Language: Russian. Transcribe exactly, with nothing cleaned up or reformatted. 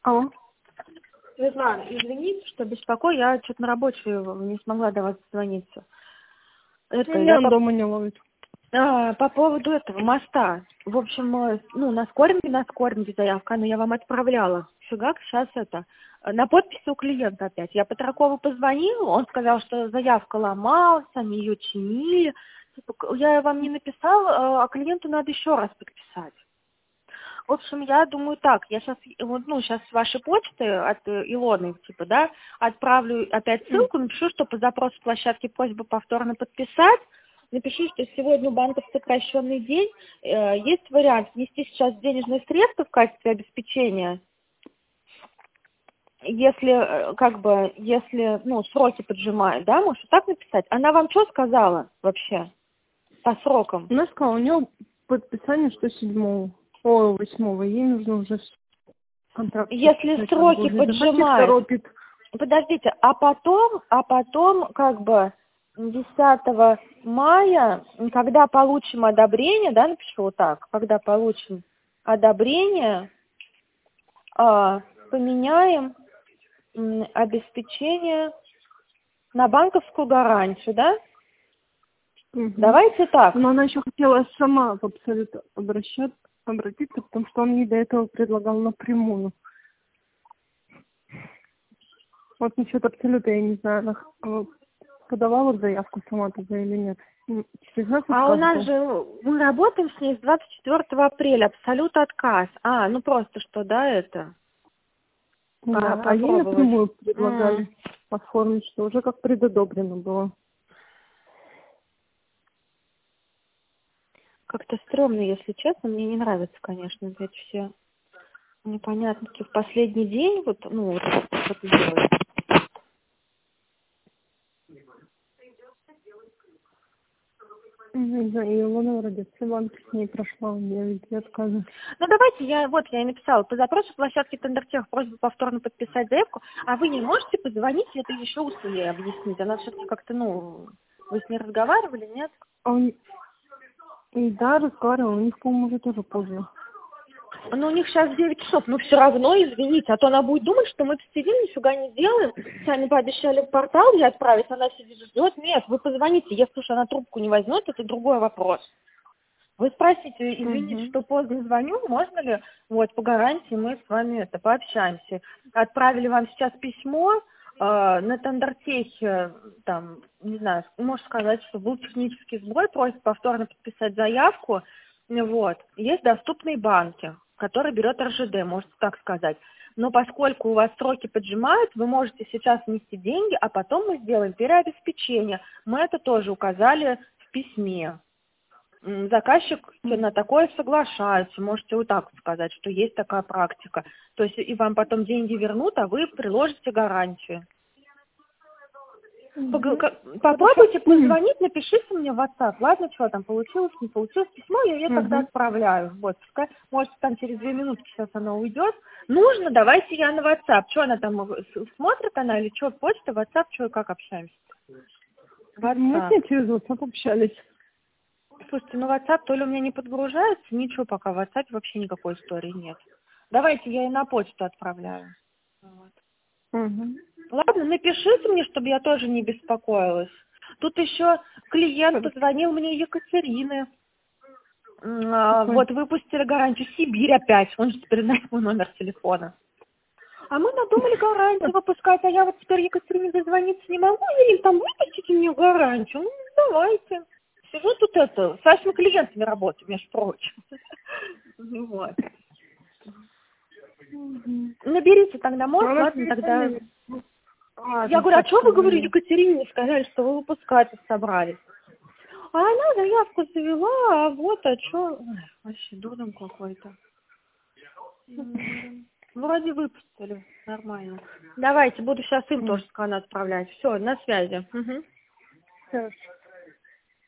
Алло. Светлана, извините, что беспокою, я что-то на рабочую не смогла до вас дозвониться. Это, Меня я он по... дома не ловит. А, по поводу этого моста. В общем, э, ну, на скоринге, на скоринге заявка, но я вам отправляла. Фигак, сейчас это. На подписи у клиента опять. Я Петракову позвонила, он сказал, что заявка ломалась, они ее чинили. Я вам не написала, а клиенту надо еще раз подписать. В общем, я думаю так, я сейчас, вот, ну, сейчас с вашей почты от э, Илоны, типа, да, отправлю опять ссылку, напишу, что по запросу площадки просьба повторно подписать, напишу, что сегодня у банка сокращенный день, э, есть вариант внести сейчас денежные средства в качестве обеспечения, если, э, как бы, если, ну, сроки поджимают, да, может, так написать? Она вам что сказала вообще по срокам? Она сказала, у нее подписание что седьмого, о, восьмого, ей нужно уже контракт Если подписать, надо сроки было. Захотеть поджимают, торопит. подождите, а потом, а потом, как бы, десятого мая, когда получим одобрение, да, напишу вот так, когда получим одобрение, а, поменяем м, обеспечение на банковскую гарантию, да? Угу. Давайте так. Но она еще хотела сама в Абсолют обращаться, обратиться, потому что он ей до этого предлагал напрямую. Вот насчет Абсолюта, я не знаю, она э, подавала заявку сама туда или нет. М, Всегда А у нас подсказывала. же, мы работаем с ней с двадцать четвёртого апреля, абсолют отказ. А, ну просто что, да, это, по- Да, а ей попробовать. напрямую М. предлагали оформить, что уже как предодобрено было. Как-то стрёмно, если честно, мне не нравится, конечно, эти все непонятности в последний день, вот, ну, вот это делать. Не знаю, и Илона вроде все банки с ней прошла, у нее везде отказы. Ну, давайте я, вот, я и написала, по запросу площадки Тендертех просьба повторно подписать заявку, а вы не можете позвонить и это еще усилие объяснить? Она все-таки как-то, ну, вы с ней разговаривали, нет? А он... И да, разговаривала, у них, по-моему, уже тоже поздно. Ну, у них сейчас девять часов, но все равно, извините, а то она будет думать, что мы сидим, нифига не делаем, сами пообещали в портал ей отправить, она сидит ждет. Нет, вы позвоните, если уж она трубку не возьмет, это другой вопрос. Вы спросите, извините, Угу. что поздно звоню, можно ли, вот, по гарантии мы с вами это пообщаемся. Отправили вам сейчас письмо, э, на Тендертехе, там, не знаю, можно сказать, что был технический сбой, просит повторно подписать заявку, вот. Есть доступные банки, которые берет эр жэ дэ, можете так сказать. Но поскольку у вас сроки поджимают, вы можете сейчас внести деньги, а потом мы сделаем переобеспечение. Мы это тоже указали в письме. М, Заказчик на такое соглашается, можете вот так вот сказать, что есть такая практика. То есть и вам потом деньги вернут, а вы приложите гарантию. Пог- Угу. ка- Хорошо. Попробуйте позвонить, напишите мне в WhatsApp. Ладно, что там получилось, не получилось. Письмо я ей тогда Угу. отправляю. Вот, пускай, может, там через две минутки сейчас она уйдет. Нужно, давайте я на WhatsApp. Что она там, э, с- смотрит она или что, почта, WhatsApp, что, как общаемся? Мы с WhatsApp. ней через WhatsApp общались. Слушайте, ну WhatsApp то ли у меня не подгружается, ничего пока в WhatsApp вообще никакой истории нет. Давайте я и на почту отправляю. Вот. Угу. Ладно, напишите мне, чтобы я тоже не беспокоилась. Тут еще клиент Хорошо. позвонил мне Екатерины. М, а, Какой? Вот, выпустили гарантию Сибирь опять. Он же теперь знает мой номер телефона. А мы надумали гарантию выпускать, а я вот теперь Екатерине дозвониться не могу. Или там выпустите мне гарантию? Ну, давайте. Сижу тут это, с вашими клиентами работаю, между прочим. Ну вот. Угу. Наберите тогда, Ну, может, она ладно, тогда... перезвонила. Я Ладно, говорю, а что хорошо, вы, говорю, звоню. Екатерине не сказали, что вы выпускать собрались? А она заявку завела, а вот, а что... Вообще дурдом какой-то. М, Вроде выпустили, нормально. Давайте, буду сейчас им М, тоже сканы отправлять. Все, на связи. Мгм. Хорошо.